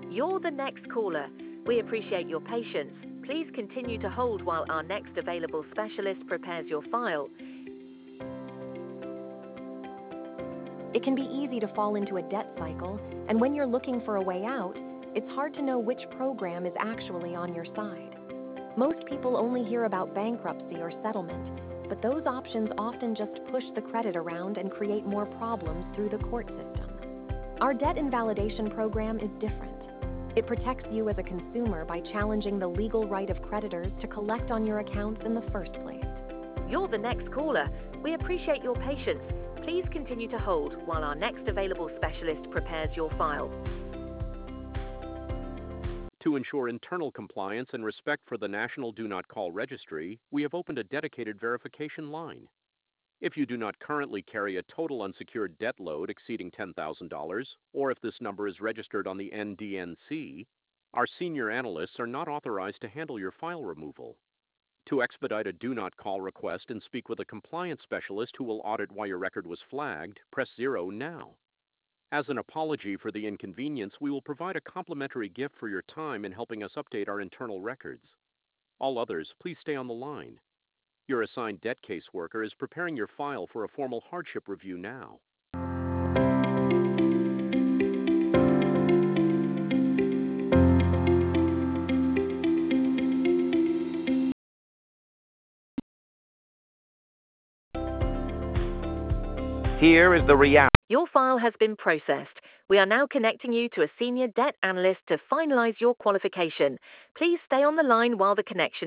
You're the next caller. We appreciate your patience. Please continue to hold while our next available specialist prepares your file. It can be easy to fall into a debt cycle, and when you're looking for a way out, it's hard to know which program is actually on your side. Most people only hear about bankruptcy or settlement, but those options often just push the credit around and create more problems through the court system. Our debt invalidation program is different. It protects you as a consumer by challenging the legal right of creditors to collect on your accounts in the first place. You're the next caller. We appreciate your patience. Please continue to hold while our next available specialist prepares your file. To ensure internal compliance and respect for the National Do Not Call Registry, we have opened a dedicated verification line. If you do not currently carry a total unsecured debt load exceeding $10,000, or if this number is registered on the NDNC, our senior analysts are not authorized to handle your file removal. To expedite a do not call request and speak with a compliance specialist who will audit why your record was flagged, press 0 now. As an apology for the inconvenience, we will provide a complimentary gift for your time in helping us update our internal records. All others, please stay on the line. Your assigned debt caseworker is preparing your file for a formal hardship review now. Here is the reality. Your file has been processed. We are now connecting you to a senior debt analyst to finalize your qualification. Please stay on the line while the connection